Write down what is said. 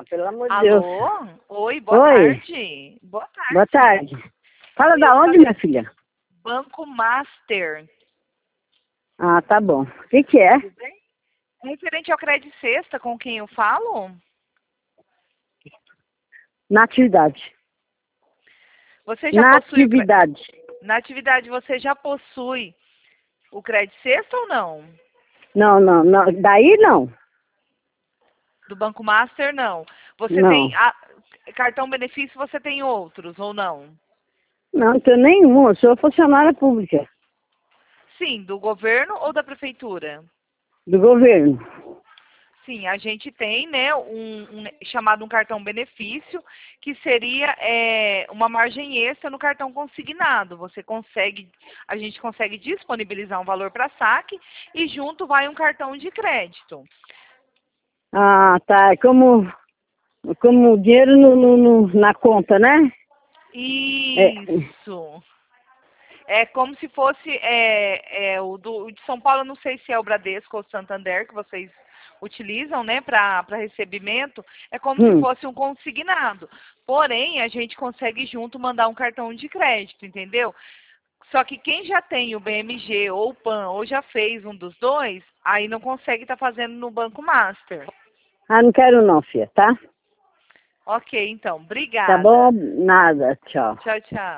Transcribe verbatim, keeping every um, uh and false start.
Ah, pelo amor de Deus. Alô? Oi, boa Oi. tarde. Boa tarde. Boa tarde. Fala Oi, da eu onde, falei- minha filha? Banco Master. Ah, tá bom. O que que é? Tudo bem? Referente ao Crédito Sexta, com quem eu falo? Natividade. Você já possui o cre- Natividade. Na atividade você já possui o Crédito Sexta ou não? Não, não, não. Daí não. Do Banco Master, não. Você Não. tem a- cartão benefício, você tem outros ou não? Não, não tenho nenhum. Eu sou funcionária pública Sim, do governo ou da prefeitura? do governo. Sim, a gente tem, né, um, um chamado um cartão benefício, que seria é, uma margem extra no cartão consignado. Você consegue, a gente consegue disponibilizar um valor para saque e junto vai um cartão de crédito. Ah, tá. É como, como dinheiro no, no- no- na conta, né? É. Isso. É como se fosse é, é, o, do, o de São Paulo, eu não sei se é o Bradesco ou o Santander que vocês utilizam, né, para recebimento, é como se Hum. fosse um consignado. Porém, a gente consegue junto mandar um cartão de crédito, entendeu? Só que quem já tem o B M G ou o PAN ou já fez um dos dois, aí não consegue estar fazendo no Banco Master. Ah, não quero não, filha, tá? Ok, então. Tá Obrigada. bom? Nada. Tchau. Tchau, tchau.